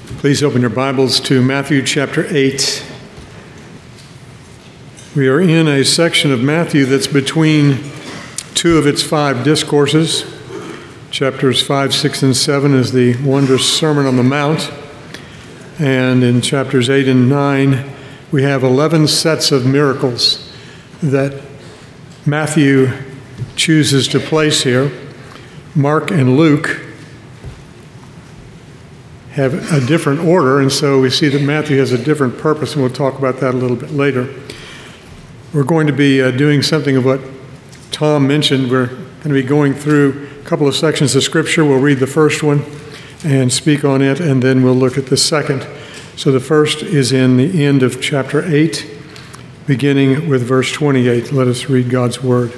Please open your Bibles to Matthew chapter 8. We are in a section of Matthew that's between two of its 5 discourses. Chapters 5, 6, and 7 is the wondrous Sermon on the Mount. And in chapters 8 and 9, we have 11 sets of miracles that Matthew chooses to place here. Mark and Luke have a different order, and so we see that Matthew has a different purpose, and we'll talk about that a little bit later. We're going to be doing something of what Tom mentioned. We're going to be going through a couple of sections of Scripture. We'll read the first one and speak on it, and then we'll look at the second. So the first is in the end of chapter 8, beginning with verse 28. Let us read God's Word.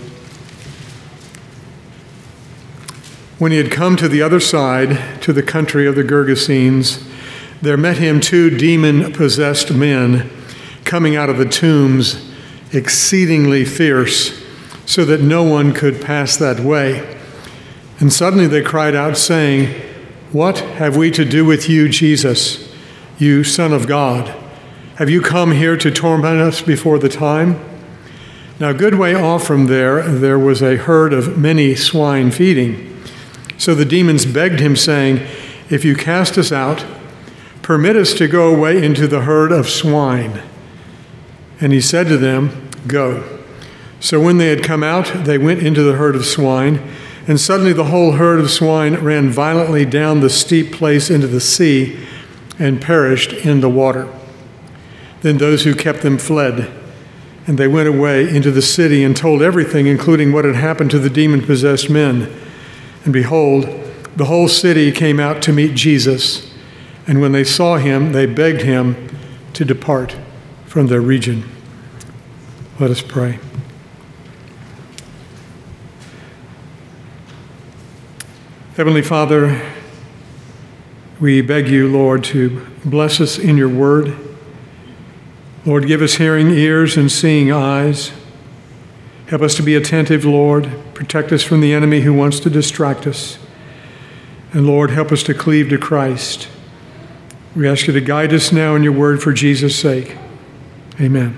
When he had come to the other side, to the country of the Gergesenes, there met him 2 demon-possessed men coming out of the tombs, exceedingly fierce, so that no one could pass that way. And suddenly they cried out, saying, "What have we to do with you, Jesus, you Son of God? Have you come here to torment us before the time?" Now a good way off from there was a herd of many swine feeding. So the demons begged him, saying, "If you cast us out, permit us to go away into the herd of swine." And he said to them, "Go." So when they had come out, they went into the herd of swine, and suddenly the whole herd of swine ran violently down the steep place into the sea and perished in the water. Then those who kept them fled, and they went away into the city and told everything, including what had happened to the demon-possessed men. And behold, the whole city came out to meet Jesus, and when they saw him, they begged him to depart from their region. Let us pray. Heavenly Father, we beg you, Lord, to bless us in your word. Lord, give us hearing ears and seeing eyes. Help us to be attentive, Lord. Protect us from the enemy who wants to distract us. And Lord, help us to cleave to Christ. We ask you to guide us now in your word for Jesus' sake. Amen.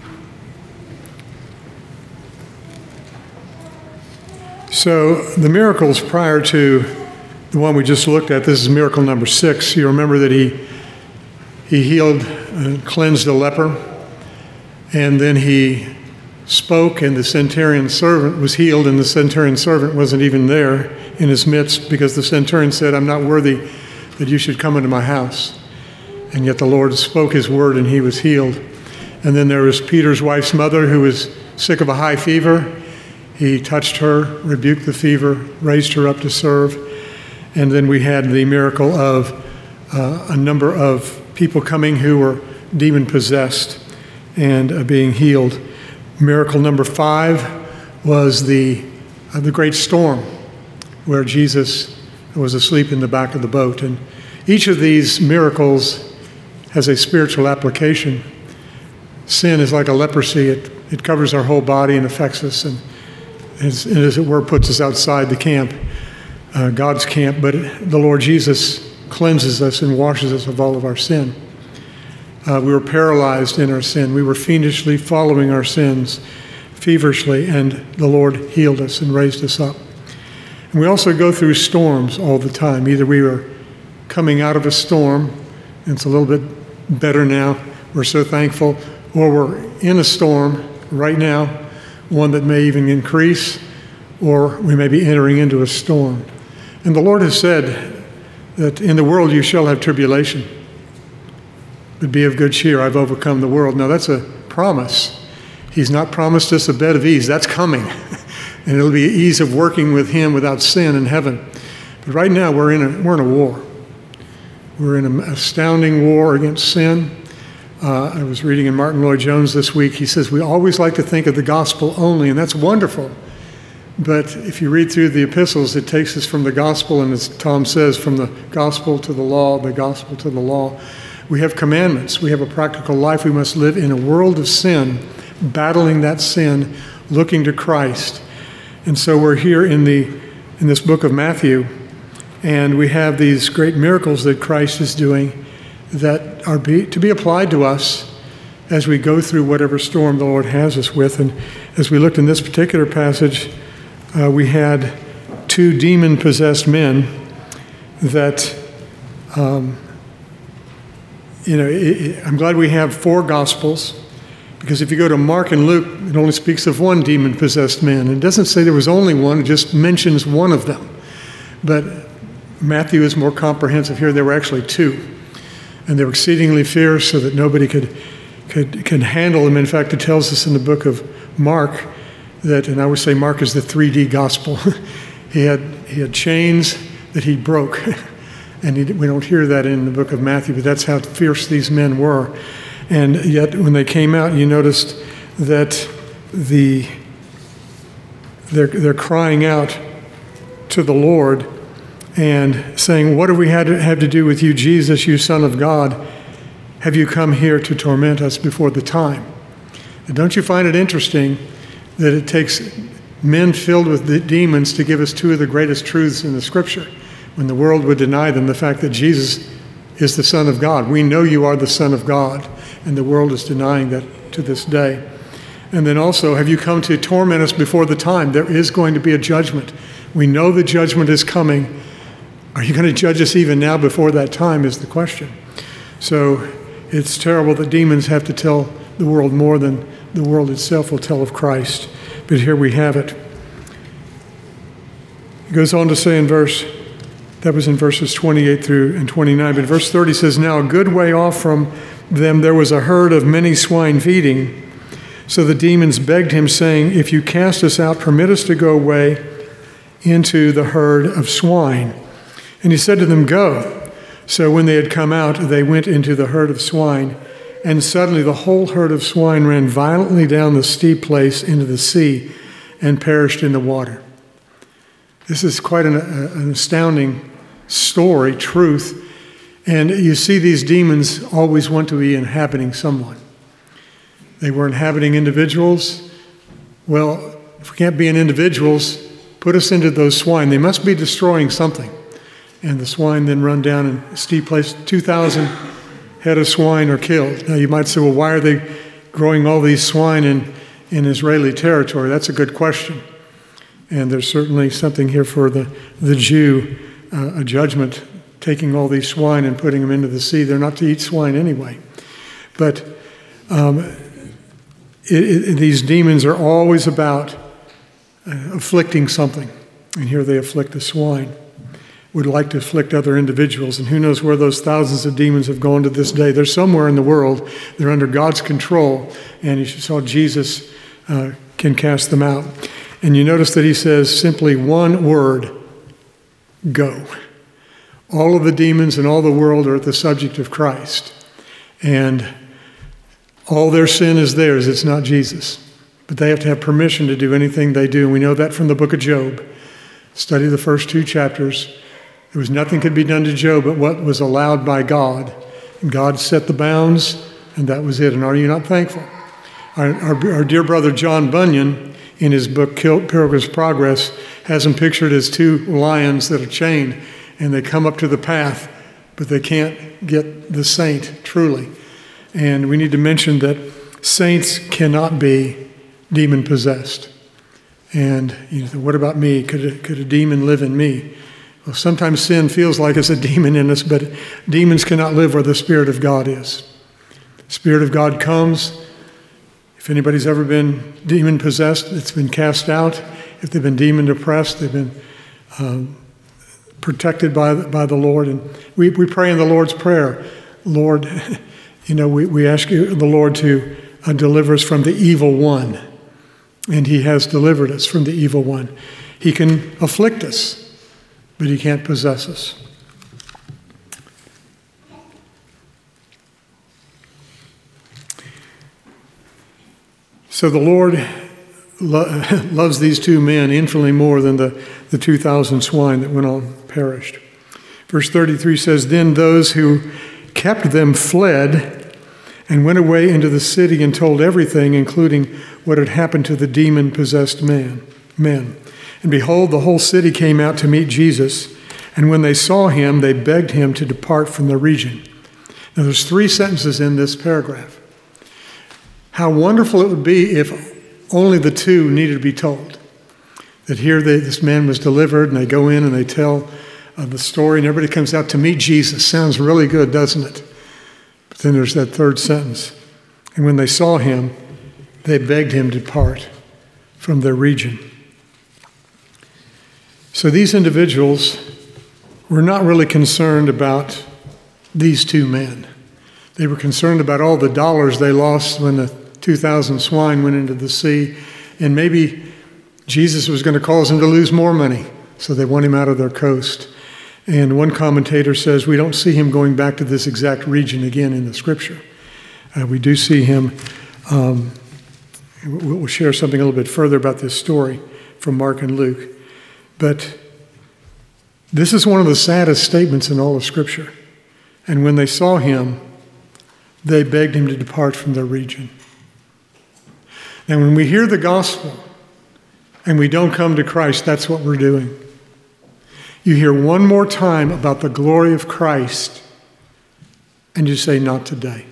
So the miracles prior to the one we just looked at, this is miracle number 6. You remember that he healed, cleansed a leper, and then he spoke, and the centurion servant was healed, and the centurion servant wasn't even there in his midst, because the centurion said, "I'm not worthy that you should come into my house." And yet the Lord spoke his word, and he was healed. And then there was Peter's wife's mother, who was sick of a high fever. He touched her, rebuked the fever, raised her up to serve. And then we had the miracle of a number of people coming who were demon-possessed and being healed. Miracle number 5 was the great storm where Jesus was asleep in the back of the boat. And each of these miracles has a spiritual application. Sin is like a leprosy. It covers our whole body and affects us, and as it were, puts us outside the camp, God's camp. But the Lord Jesus cleanses us and washes us of all of our sin. We were paralyzed in our sin. We were fiendishly following our sins feverishly, and the Lord healed us and raised us up. And we also go through storms all the time. Either we are coming out of a storm, and it's a little bit better now, we're so thankful, or we're in a storm right now, one that may even increase, or we may be entering into a storm. And the Lord has said that in the world you shall have tribulation. But be of good cheer, I've overcome the world. Now that's a promise. He's not promised us a bed of ease. That's coming. And it'll be ease of working with him without sin in heaven. But right now we're in a war. We're in an astounding war against sin. I was reading in Martin Lloyd-Jones this week. He says, we always like to think of the gospel only, and that's wonderful. But if you read through the epistles, it takes us from the gospel, and as Tom says, from the gospel to the law, the gospel to the law. We have commandments. We have a practical life. We must live in a world of sin, battling that sin, looking to Christ. And so we're here in this book of Matthew, and we have these great miracles that Christ is doing. that are to be applied to us as we go through whatever storm the Lord has us with. And as we looked in this particular passage, we had 2 demon-possessed men that, I'm glad we have 4 Gospels, because if you go to Mark and Luke, it only speaks of 1 demon-possessed man. It doesn't say there was only one, it just mentions one of them. But Matthew is more comprehensive. Here there were actually 2. And they were exceedingly fierce, so that nobody could handle them. In fact, it tells us in the book of Mark that, and I would say Mark is the 3D gospel, he had chains that he broke. And we don't hear that in the book of Matthew, but that's how fierce these men were. And yet, when they came out, you noticed that they're crying out to the Lord and saying, "What do we have to do with you, Jesus, you Son of God? Have you come here to torment us before the time?" And don't you find it interesting that it takes men filled with the demons to give us 2 of the greatest truths in the Scripture, when the world would deny them, the fact that Jesus is the Son of God. We know you are the Son of God, and the world is denying that to this day. And then also, have you come to torment us before the time? There is going to be a judgment. We know the judgment is coming. Are you going to judge us even now before that time is the question. So it's terrible that demons have to tell the world more than the world itself will tell of Christ. But here we have it. He goes on to say that was in verses 28 through and 29, but verse 30 says, "Now a good way off from them there was a herd of many swine feeding. So the demons begged him, saying, 'If you cast us out, permit us to go away into the herd of swine.' And he said to them, 'Go.' So when they had come out, they went into the herd of swine. And suddenly the whole herd of swine ran violently down the steep place into the sea and perished in the water." This is quite an astounding story, truth. And you see these demons always want to be inhabiting someone. They were inhabiting individuals. Well, if we can't be in individuals, put us into those swine. They must be destroying something. And the swine then run down in a steep place. 2,000 head of swine are killed. Now you might say, well, why are they growing all these swine in Israeli territory? That's a good question. And there's certainly something here for the Jew, a judgment, taking all these swine and putting them into the sea. They're not to eat swine anyway. But these demons are always about afflicting something. And here they afflict the swine. Would like to afflict other individuals. And who knows where those thousands of demons have gone to this day. They're somewhere in the world. They're under God's control. And you saw Jesus can cast them out. And you notice that he says simply one word, "Go." All of the demons in all the world are at the subject of Christ. And all their sin is theirs. It's not Jesus. But they have to have permission to do anything they do. And we know that from the book of Job. Study the first 2 chapters. There was nothing could be done to Job but what was allowed by God. And God set the bounds, and that was it. And are you not thankful? Our dear brother John Bunyan, in his book Pilgrim's Progress, has them pictured as 2 lions that are chained, and they come up to the path, but they can't get the saint truly. And we need to mention that saints cannot be demon-possessed. And you know, what about me? Could a demon live in me? Well, sometimes sin feels like it's a demon in us, but demons cannot live where the Spirit of God is. The Spirit of God comes. If anybody's ever been demon-possessed, it's been cast out. If they've been demon-oppressed, they've been protected by the Lord. And we pray in the Lord's Prayer, Lord, we ask you, the Lord, to deliver us from the evil one. And he has delivered us from the evil one. He can afflict us, but he can't possess us. So the Lord loves these 2 men infinitely more than the 2,000 swine that went on perished. Verse 33 says, "Then those who kept them fled and went away into the city and told everything, including what had happened to the demon-possessed men. And behold, the whole city came out to meet Jesus, and when they saw him, they begged him to depart from the region. Now, there's 3 sentences in this paragraph. How wonderful it would be if only the 2 needed to be told. That here this man was delivered, and they go in and they tell the story, and everybody comes out to meet Jesus. Sounds really good, doesn't it? But then there's that 3rd sentence. And when they saw him, they begged him to depart from their region. So these individuals were not really concerned about these 2 men. They were concerned about all the dollars they lost when the 2,000 swine went into the sea, and maybe Jesus was going to cause them to lose more money, so they want him out of their coast. And one commentator says we don't see him going back to this exact region again in the Scripture. We do see him, we'll share something a little bit further about this story from Mark and Luke. But this is one of the saddest statements in all of Scripture. And when they saw him, they begged him to depart from their region. Now, when we hear the gospel and we don't come to Christ, that's what we're doing. You hear one more time about the glory of Christ, and you say, not today.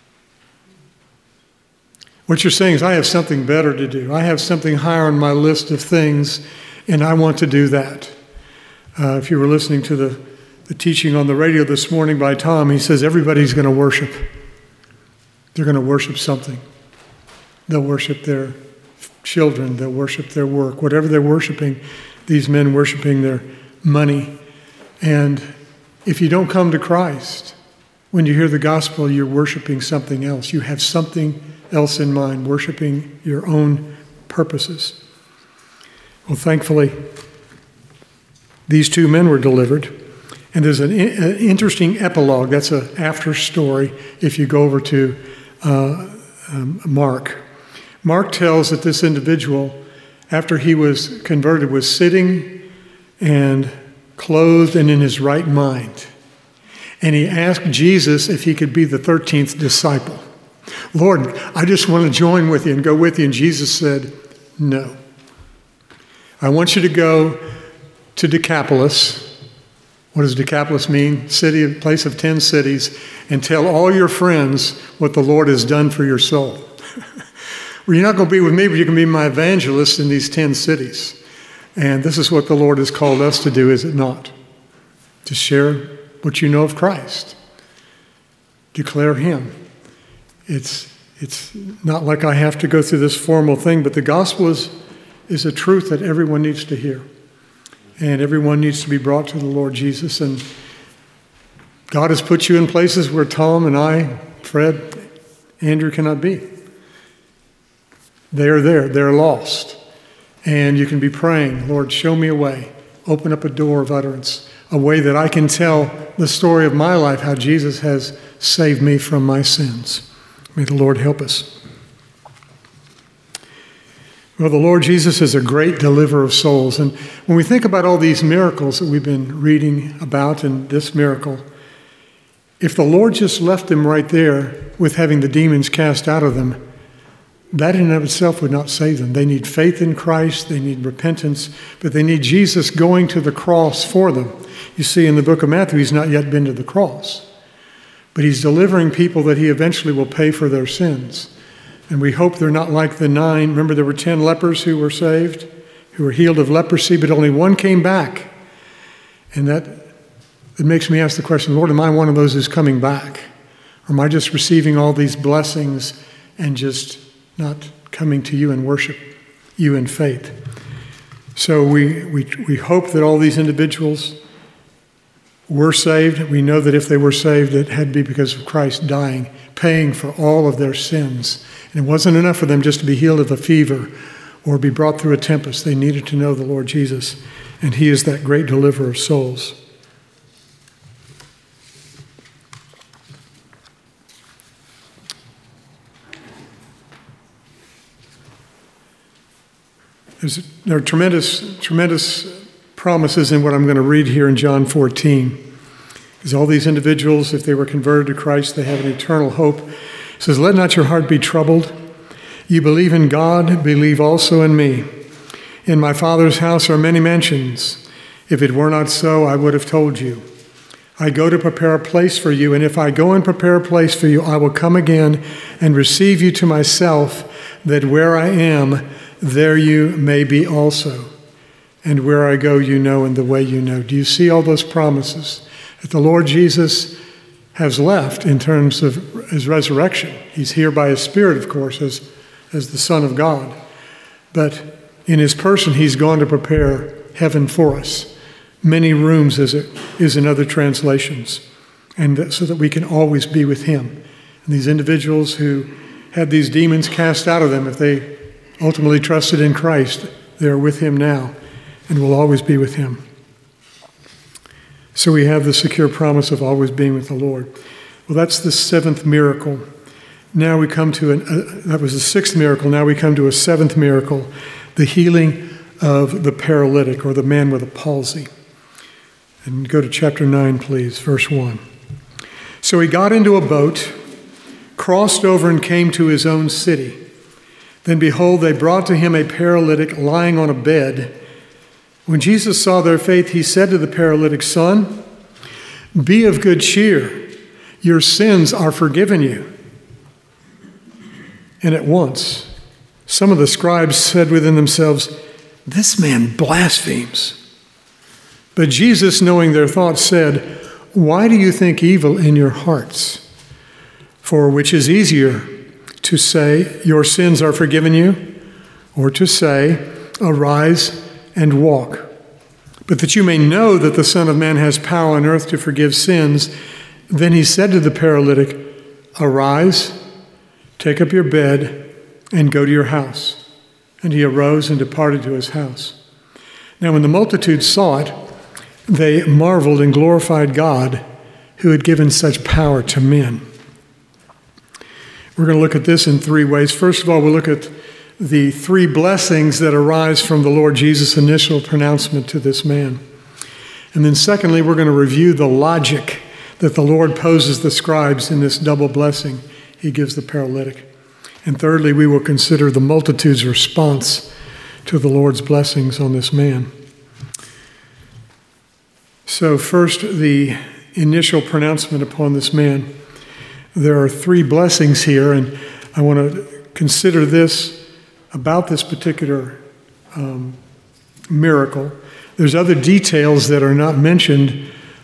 What you're saying is, I have something better to do. I have something higher on my list of things, and I want to do that. If you were listening to the teaching on the radio this morning by Tom, he says everybody's going to worship. They're going to worship something. They'll worship their children. They'll worship their work. Whatever they're worshiping, these men worshiping their money. And if you don't come to Christ, when you hear the gospel, you're worshiping something else. You have something else in mind, worshiping your own purposes. Well, thankfully, these 2 men were delivered. And there's an interesting epilogue. That's an after story if you go over to Mark. Mark tells that this individual, after he was converted, was sitting and clothed and in his right mind. And he asked Jesus if he could be the 13th disciple. Lord, I just want to join with you and go with you. And Jesus said, no. I want you to go to Decapolis. What does Decapolis mean? City, a place of 10 cities, and tell all your friends what the Lord has done for your soul. Well, you're not going to be with me, but you can be my evangelist in these 10 cities. And this is what the Lord has called us to do, is it not? To share what you know of Christ. Declare him. It's not like I have to go through this formal thing, but the gospel is a truth that everyone needs to hear. And everyone needs to be brought to the Lord Jesus. And God has put you in places where Tom and I, Fred, Andrew cannot be. They're there. They're lost. And you can be praying, Lord, show me a way. Open up a door of utterance, a way that I can tell the story of my life, how Jesus has saved me from my sins. May the Lord help us. Well, the Lord Jesus is a great deliverer of souls. And when we think about all these miracles that we've been reading about and this miracle, if the Lord just left them right there with having the demons cast out of them, that in and of itself would not save them. They need faith in Christ, they need repentance, but they need Jesus going to the cross for them. You see, in the book of Matthew, he's not yet been to the cross, but he's delivering people that he eventually will pay for their sins. And we hope they're not like the 9. Remember, there were 10 lepers who were saved, who were healed of leprosy, but only 1 came back. And that it makes me ask the question, Lord, am I one of those who's coming back? Or am I just receiving all these blessings and just not coming to you and worship you in faith? So we hope that all these individuals were saved. We know that if they were saved, it had to be because of Christ dying, paying for all of their sins. And it wasn't enough for them just to be healed of a fever or be brought through a tempest. They needed to know the Lord Jesus, and he is that great deliverer of souls. There are tremendous promises in what I'm going to read here in John 14. Because all these individuals, if they were converted to Christ, they have an eternal hope. It says, let not your heart be troubled. You believe in God, believe also in me. In my Father's house are many mansions. If it were not so, I would have told you. I go to prepare a place for you, and if I go and prepare a place for you, I will come again and receive you to myself, that where I am, there you may be also. And where I go, you know, and the way you know. Do you see all those promises that the Lord Jesus has left in terms of his resurrection? He's here by his Spirit, of course, as the Son of God. But in his person, he's gone to prepare heaven for us. Many rooms, as it is in other translations, and so that we can always be with him. And these individuals who had these demons cast out of them, if they ultimately trusted in Christ, they are with him now and will always be with him. So we have the secure promise of always being with the Lord. Well, that's the seventh miracle. Now we come to, that was the sixth miracle. Now we come to a seventh miracle, the healing of the paralytic, or the man with a palsy. And go to chapter 9, please, verse 1. So he got into a boat, crossed over, and came to his own city. Then behold, they brought to him a paralytic lying on a bed. When Jesus saw their faith, he said to the paralytic, "Son, be of good cheer. Your sins are forgiven you." And at once, some of the scribes said within themselves, "This man blasphemes." But Jesus, knowing their thoughts, said, "Why do you think evil in your hearts? For which is easier, to say, 'Your sins are forgiven you,' or to say, 'Arise and walk'? But that you may know that the Son of Man has power on earth to forgive sins." Then he said to the paralytic, "Arise, take up your bed, and go to your house." And he arose and departed to his house. Now when the multitude saw it, they marveled and glorified God, who had given such power to men. We're going to look at this in three ways. First of all, we'll look at the three blessings that arise from the Lord Jesus' initial pronouncement to this man. And then secondly, we're going to review the logic that the Lord poses the scribes in this double blessing he gives the paralytic. And thirdly, we will consider the multitude's response to the Lord's blessings on this man. So first, the initial pronouncement upon this man. There are three blessings here, and I want to consider this about this particular miracle. There's other details that are not mentioned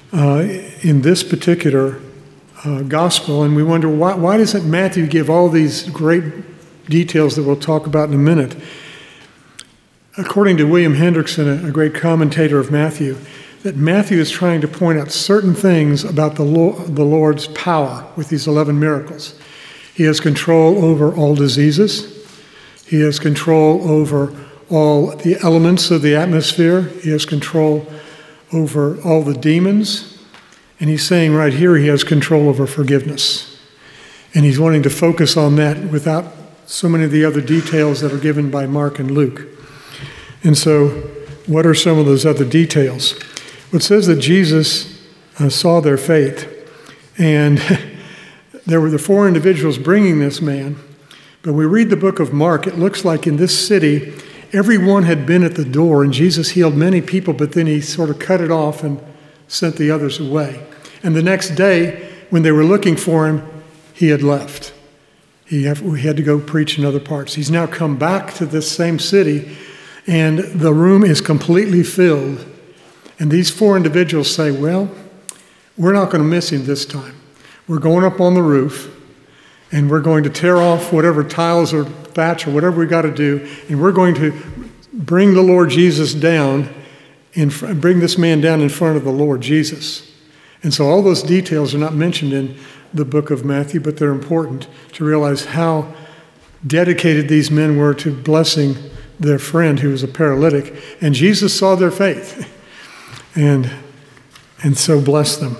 in this particular gospel, and we wonder why doesn't Matthew give all these great details that we'll talk about in a minute? According to William Hendrickson, a great commentator of Matthew, that Matthew is trying to point out certain things about the Lord's power with these 11 miracles. He has control over all diseases. He has control over all the elements of the atmosphere. He has control over all the demons. And he's saying right here he has control over forgiveness. And he's wanting to focus on that without so many of the other details that are given by Mark and Luke. And so what are some of those other details? It says that Jesus saw their faith, and there were the four individuals bringing this man. But we read the book of Mark, it looks like in this city, everyone had been at the door, and Jesus healed many people, but then he sort of cut it off and sent the others away. And the next day, when they were looking for him, he had left. He had to go preach in other parts. He's now come back to this same city, and the room is completely filled. And these four individuals say, "Well, we're not going to miss him this time. We're going up on the roof, and we're going to tear off whatever tiles or thatch or whatever we got to do, and we're going to bring the Lord Jesus down, bring this man down in front of the Lord Jesus." And so all those details are not mentioned in the book of Matthew, but they're important to realize how dedicated these men were to blessing their friend who was a paralytic. And Jesus saw their faith. And so bless them.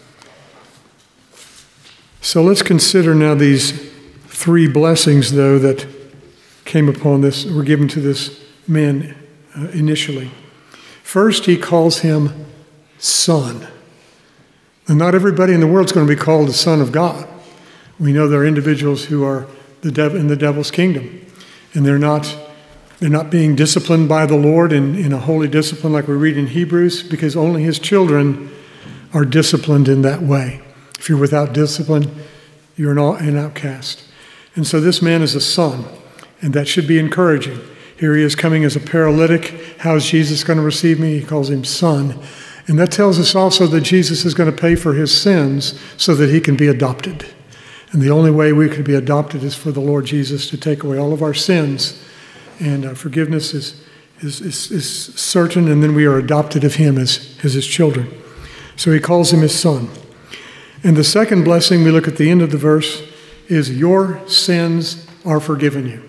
So let's consider now these three blessings, though, that came upon this, were given to this man initially. First, he calls him son. And not everybody in the world is going to be called the Son of God. We know there are individuals who are in the devil's kingdom, and they're not being disciplined by the Lord in a holy discipline like we read in Hebrews, because only his children are disciplined in that way. If you're without discipline, you're an outcast. And so this man is a son, and that should be encouraging. Here he is coming as a paralytic. How is Jesus going to receive me? He calls him son. And that tells us also that Jesus is going to pay for his sins so that he can be adopted. And the only way we could be adopted is for the Lord Jesus to take away all of our sins. And forgiveness is certain, and then we are adopted of him as his children. So he calls him his son. And the second blessing, we look at the end of the verse, is your sins are forgiven you.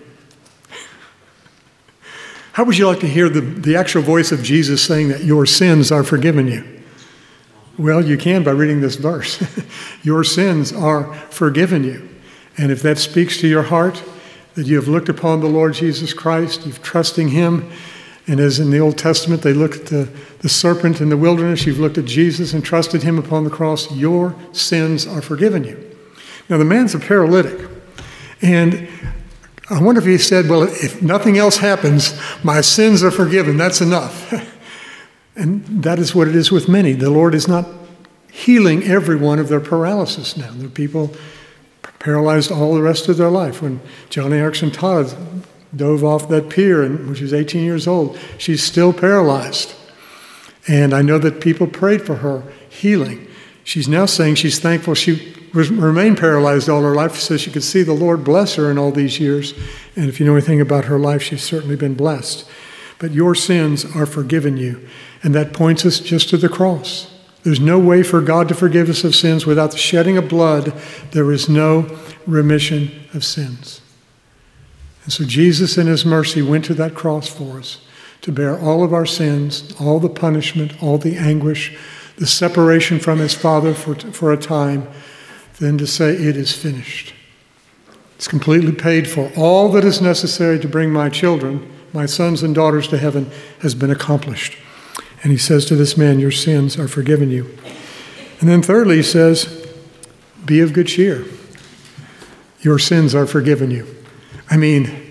How would you like to hear the actual voice of Jesus saying that your sins are forgiven you? Well, you can by reading this verse. Your sins are forgiven you. And if that speaks to your heart, that you have looked upon the Lord Jesus Christ, you've trusting him, and as in the Old Testament, they looked at the serpent in the wilderness, you've looked at Jesus and trusted him upon the cross, your sins are forgiven you. Now, the man's a paralytic, and I wonder if he said, well, if nothing else happens, my sins are forgiven. That's enough. And that is what it is with many. The Lord is not healing everyone of their paralysis now. There are people paralyzed all the rest of their life. When Joni Eareckson Tada dove off that pier when she was 18 years old, she's still paralyzed. And I know that people prayed for her healing. She's now saying she's thankful she remained paralyzed all her life so she could see the Lord bless her in all these years. And if you know anything about her life, she's certainly been blessed. But your sins are forgiven you. And that points us just to the cross. There's no way for God to forgive us of sins without the shedding of blood. There is no remission of sins. And so Jesus in his mercy went to that cross for us to bear all of our sins, all the punishment, all the anguish, the separation from his Father for a time, then to say, it is finished. It's completely paid for. All that is necessary to bring my children, my sons and daughters to heaven, has been accomplished. And he says to this man, your sins are forgiven you. And then thirdly, he says, be of good cheer. Your sins are forgiven you. I mean,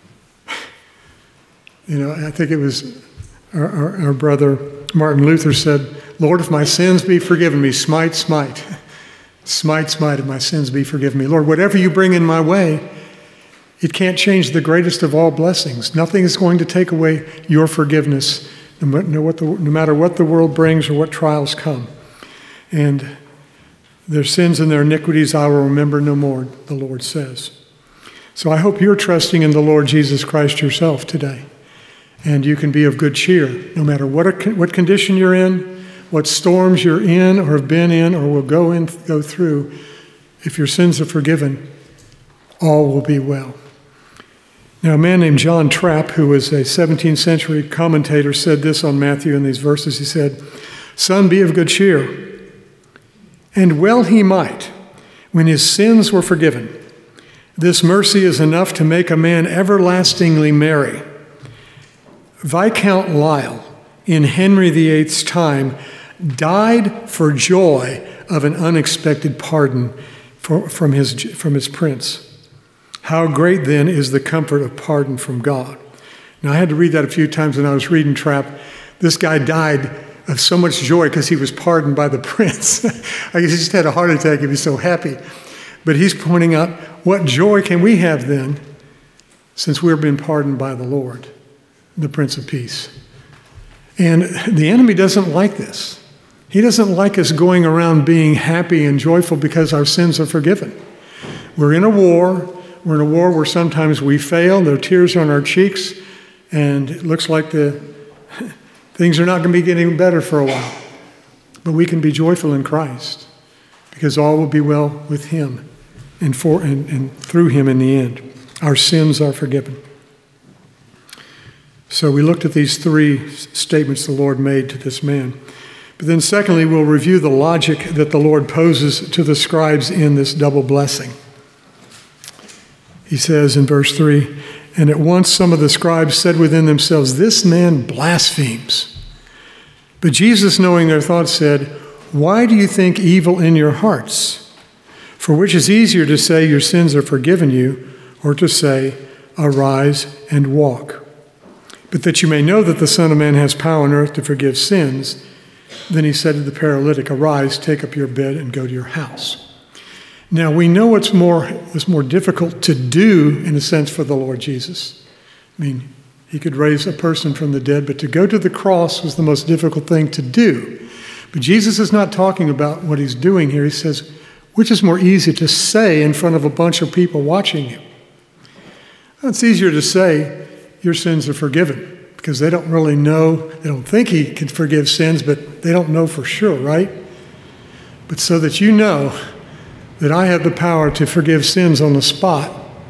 I think it was our brother Martin Luther said, Lord, if my sins be forgiven me, smite, smite. Smite, smite, if my sins be forgiven me. Lord, whatever you bring in my way, it can't change the greatest of all blessings. Nothing is going to take away your forgiveness, no matter what the world brings or what trials come. And their sins and their iniquities I will remember no more, the Lord says. So I hope you're trusting in the Lord Jesus Christ yourself today. And you can be of good cheer, no matter what condition you're in, what storms you're in or have been in or will go through. If your sins are forgiven, all will be well. Now, a man named John Trapp, who was a 17th century commentator, said this on Matthew in these verses. He said, Son, be of good cheer. And well he might, when his sins were forgiven. This mercy is enough to make a man everlastingly merry. Viscount Lisle, in Henry VIII's time, died for joy of an unexpected pardon from his prince. How great, then, is the comfort of pardon from God. Now, I had to read that a few times when I was reading Trapp. This guy died of so much joy because he was pardoned by the prince. I guess he just had a heart attack. He was so happy. But he's pointing out, what joy can we have then, since we've been pardoned by the Lord, the Prince of Peace? And the enemy doesn't like this. He doesn't like us going around being happy and joyful because our sins are forgiven. We're in a war. We're in a war where sometimes we fail. There are tears on our cheeks. And it looks like things are not going to be getting better for a while. But we can be joyful in Christ because all will be well with him and through him in the end. Our sins are forgiven. So we looked at these three statements the Lord made to this man. But then secondly, we'll review the logic that the Lord poses to the scribes in this double blessing. He says in verse 3, and at once some of the scribes said within themselves, this man blasphemes. But Jesus, knowing their thoughts, said, why do you think evil in your hearts? For which is easier to say your sins are forgiven you, or to say, arise and walk? But that you may know that the Son of Man has power on earth to forgive sins. Then he said to the paralytic, "Arise, take up your bed, and go to your house." Now, we know was more difficult to do, in a sense, for the Lord Jesus. I mean, he could raise a person from the dead, but to go to the cross was the most difficult thing to do. But Jesus is not talking about what he's doing here. He says, which is more easy to say in front of a bunch of people watching you? It's easier to say, your sins are forgiven, because they don't really know. They don't think he can forgive sins, but they don't know for sure, right? But so that you know that I have the power to forgive sins on the spot,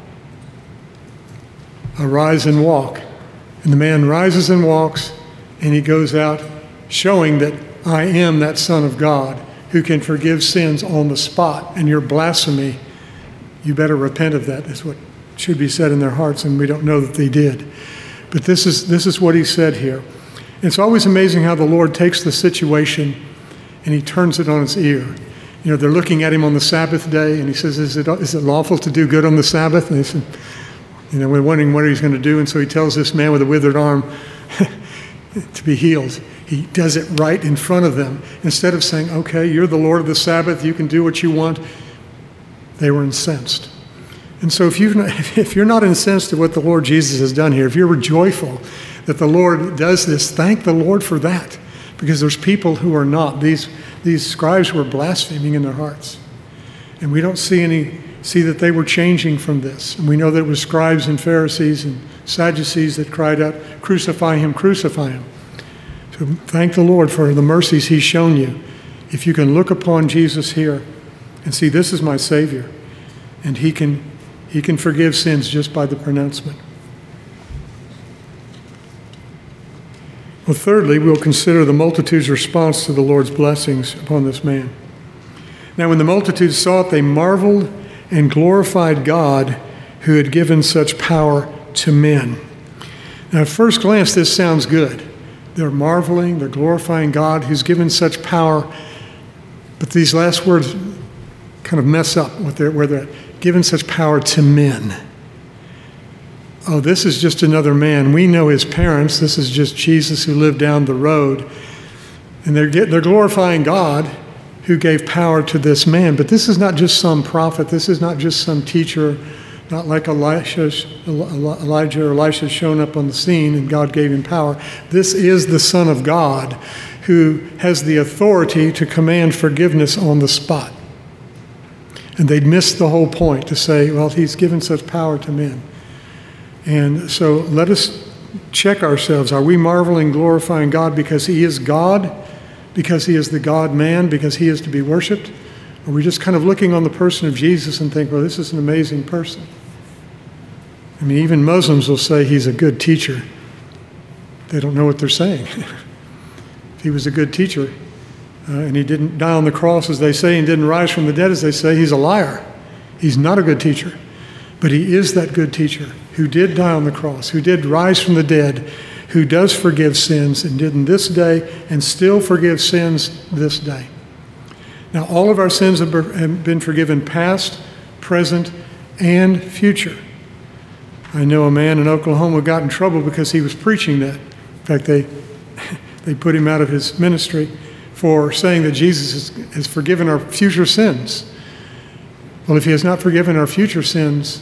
arise and walk. And the man rises and walks, and he goes out showing that I am that Son of God who can forgive sins on the spot. And your blasphemy, you better repent of that, is what should be said in their hearts, and we don't know that they did. But this is what he said here. It's always amazing how the Lord takes the situation and he turns it on its ear. You know, they're looking at him on the Sabbath day, and he says, is it lawful to do good on the Sabbath? And they said, you know, we're wondering what he's going to do. And so he tells this man with a withered arm to be healed. He does it right in front of them. Instead of saying, okay, you're the Lord of the Sabbath, you can do what you want, they were incensed. And so if you're not incensed at what the Lord Jesus has done here, if you're joyful that the Lord does this, thank the Lord for that. Because there's people who are not. These scribes were blaspheming in their hearts. And we don't see that they were changing from this. And we know that it was scribes and Pharisees and Sadducees that cried out, "Crucify him, crucify him." So thank the Lord for the mercies he's shown you. If you can look upon Jesus here and see, this is my Savior, and he can forgive sins just by the pronouncement. Well, thirdly, we'll consider the multitude's response to the Lord's blessings upon this man. Now, when the multitude saw it, they marveled and glorified God who had given such power to men. Now, at first glance, this sounds good. They're marveling, they're glorifying God who's given such power. But these last words kind of mess up where they're given such power to men. Oh, this is just another man. We know his parents. This is just Jesus who lived down the road. And they're glorifying God who gave power to this man. But this is not just some prophet. This is not just some teacher, not like Elijah or Elisha shown up on the scene and God gave him power. This is the Son of God who has the authority to command forgiveness on the spot. And they'd missed the whole point to say, well, he's given such power to men. And so let us check ourselves. Are we marveling, glorifying God because he is God, because he is the God-man, because he is to be worshipped? Or are we just kind of looking on the person of Jesus and think, well, this is an amazing person? I mean, even Muslims will say he's a good teacher. They don't know what they're saying. If he was a good teacher and he didn't die on the cross, as they say, and didn't rise from the dead, as they say, he's a liar. He's not a good teacher. But he is that good teacher who did die on the cross, who did rise from the dead, who does forgive sins and did in this day and still forgives sins this day. Now, all of our sins have been forgiven past, present, and future. I know a man in Oklahoma got in trouble because he was preaching that. In fact, they put him out of his ministry for saying that Jesus has forgiven our future sins. Well, if he has not forgiven our future sins,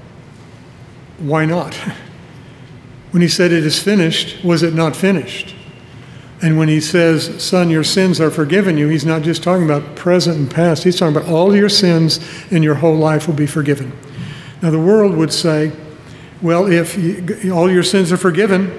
why not? When he said it is finished, was it not finished? And when he says, son, your sins are forgiven you, he's not just talking about present and past. He's talking about all your sins and your whole life will be forgiven. Now, the world would say, well, if all your sins are forgiven,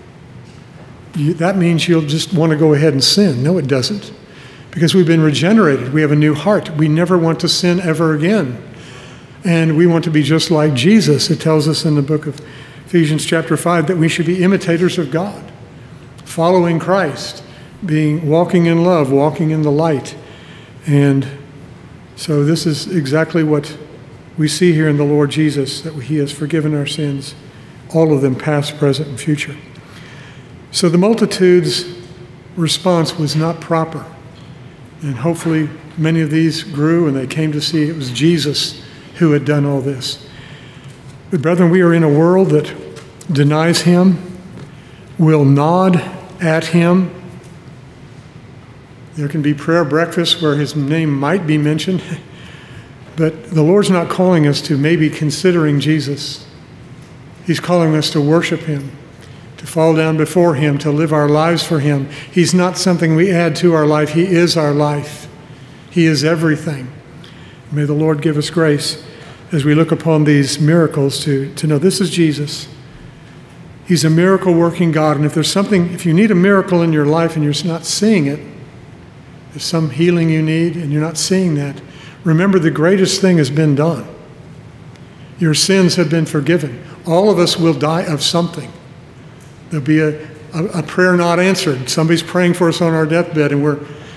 that means you'll just want to go ahead and sin. No, it doesn't. Because we've been regenerated. We have a new heart. We never want to sin ever again. And we want to be just like Jesus. It tells us in the book of Ephesians chapter 5 that we should be imitators of God, following Christ, walking in love, walking in the light. And so this is exactly what we see here in the Lord Jesus, that he has forgiven our sins, all of them past, present, and future. So the multitude's response was not proper. And hopefully many of these grew and they came to see it was Jesus who had done all this. But brethren, we are in a world that denies him, will nod at him, There can be prayer breakfasts where his name might be mentioned. But the Lord's not calling us to maybe considering Jesus. He's calling us to worship him, to fall down before him, to live our lives for him. He's not something we add to our life. He is our life. He is everything. May the Lord give us grace as we look upon these miracles to know this is Jesus. He's a miracle-working God. And if you need a miracle in your life and you're not seeing it, there's some healing you need and you're not seeing that, remember the greatest thing has been done. Your sins have been forgiven. All of us will die of something. There'll be a prayer not answered. Somebody's praying for us on our deathbed and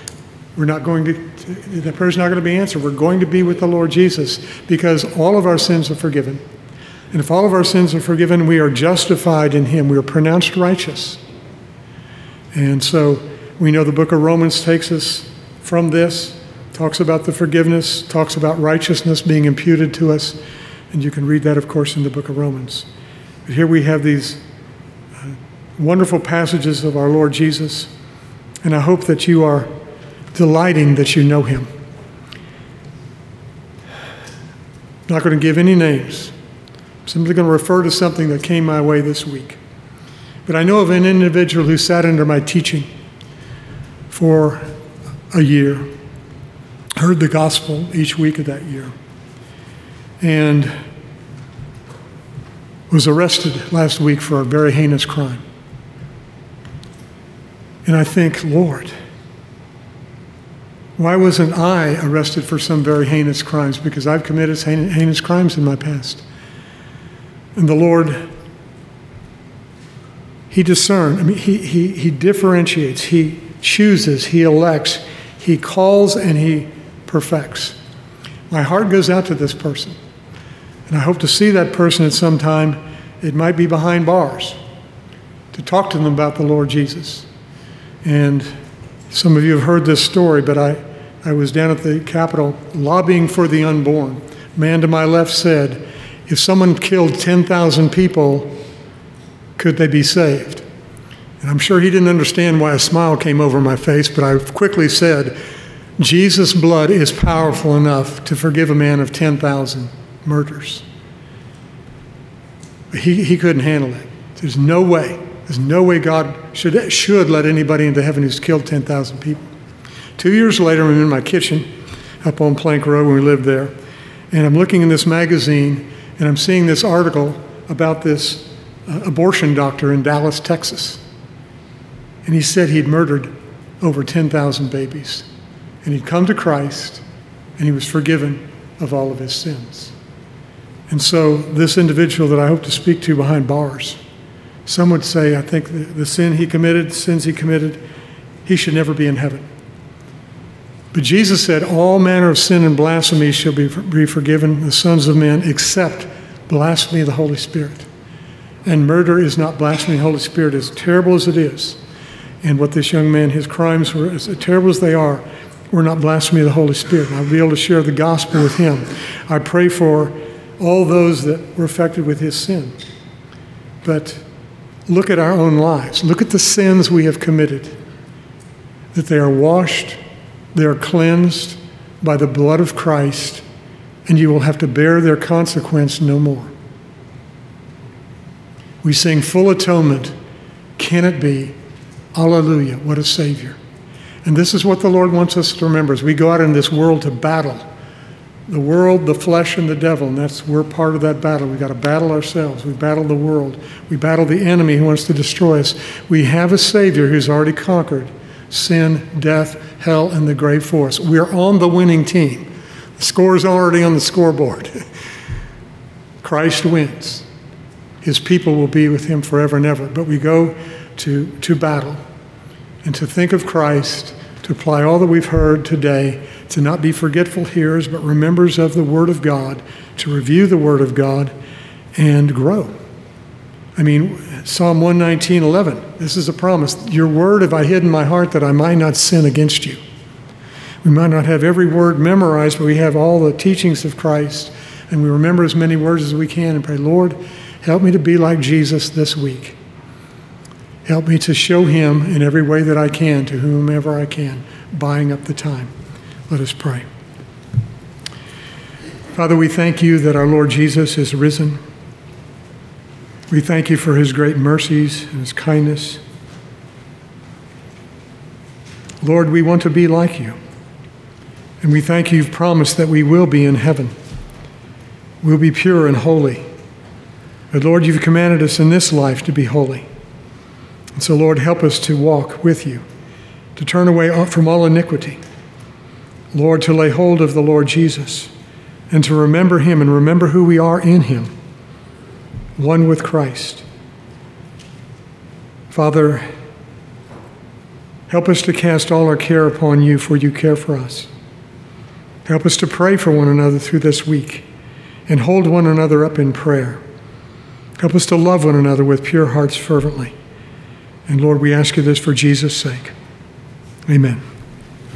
the prayer's not going to be answered. We're going to be with the Lord Jesus because all of our sins are forgiven. And if all of our sins are forgiven, we are justified in him. We are pronounced righteous. And so we know the book of Romans takes us from this, talks about the forgiveness, talks about righteousness being imputed to us. And you can read that, of course, in the book of Romans. But here we have these wonderful passages of our Lord Jesus. And I hope that you are delighting that you know him. I'm not going to give any names. I'm simply going to refer to something that came my way this week. But I know of an individual who sat under my teaching for a year, heard the gospel each week of that year, and was arrested last week for a very heinous crime. And I think, Lord, why wasn't I arrested for some very heinous crimes? Because I've committed heinous crimes in my past. And the Lord, he discerns, he differentiates, he chooses, he elects, he calls, and he perfects. My heart goes out to this person. And I hope to see that person at some time. It might be behind bars, to talk to them about the Lord Jesus. And some of you have heard this story, but I was down at the Capitol lobbying for the unborn. A man to my left said, if someone killed 10,000 people, could they be saved? And I'm sure he didn't understand why a smile came over my face, but I quickly said, Jesus' blood is powerful enough to forgive a man of 10,000 murders. He couldn't handle it. There's no way God should let anybody into heaven who's killed 10,000 people. 2 years later, I'm in my kitchen up on Plank Road when we lived there, and I'm looking in this magazine, and I'm seeing this article about this abortion doctor in Dallas, Texas. And he said he'd murdered over 10,000 babies. And he'd come to Christ, and he was forgiven of all of his sins. And so this individual that I hope to speak to behind bars, some would say, I think the sins he committed, he should never be in heaven. But Jesus said, all manner of sin and blasphemy shall be forgiven the sons of men, except blasphemy of the Holy Spirit. And murder is not blasphemy of the Holy Spirit, as terrible as it is. And what this young man, his crimes were, as terrible as they are, were not blasphemy of the Holy Spirit. And I'll be able to share the gospel with him. I pray for all those that were affected with his sin. But look at our own lives. Look at the sins we have committed, that they are washed, they are cleansed by the blood of Christ, and you will have to bear their consequence no more. We sing full atonement. Can it be? Alleluia, what a Savior. And this is what the Lord wants us to remember as we go out in this world to battle. The world, the flesh, and the devil, and we're part of that battle. We've got to battle ourselves. We battle the world. We battle the enemy who wants to destroy us. We have a Savior who's already conquered sin, death, hell, and the grave for us. We're on the winning team. The score is already on the scoreboard. Christ wins. His people will be with him forever and ever. But we go to battle and to think of Christ, to apply all that we've heard today, to not be forgetful hearers, but remembers of the Word of God, to review the Word of God and grow. I mean, Psalm 119:11, this is a promise. Your word have I hid in my heart that I might not sin against you. We might not have every word memorized, but we have all the teachings of Christ, and we remember as many words as we can and pray, Lord, help me to be like Jesus this week. Help me to show him in every way that I can to whomever I can. buying up the time. Let us pray. Father, we thank you that our Lord Jesus is risen. We thank you for his great mercies and his kindness. Lord, we want to be like you. And we thank you, you've promised that we will be in heaven. We'll be pure and holy. But Lord, you've commanded us in this life to be holy. And so, Lord, help us to walk with you, to turn away from all iniquity. Lord, to lay hold of the Lord Jesus and to remember him and remember who we are in him, one with Christ. Father, help us to cast all our care upon you, for you care for us. Help us to pray for one another through this week and hold one another up in prayer. Help us to love one another with pure hearts fervently. And Lord, we ask you this for Jesus' sake. Amen.